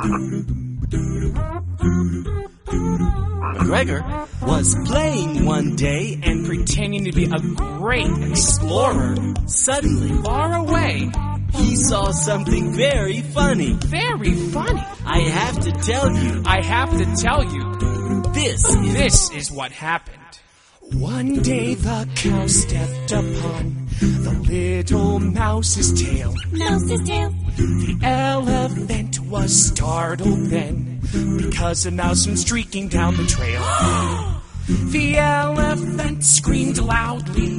Gregor was playing one day and pretending to be a great explorer. suddenly Far away. he saw something very funny. Very funny. I have to tell you, I have to tell you, this is what happened. One day the cow stepped upon the little mouse's tail. Mouse's tail. The elephant was startled then, because a mouse went streaking down the trail. The elephant screamed loudly.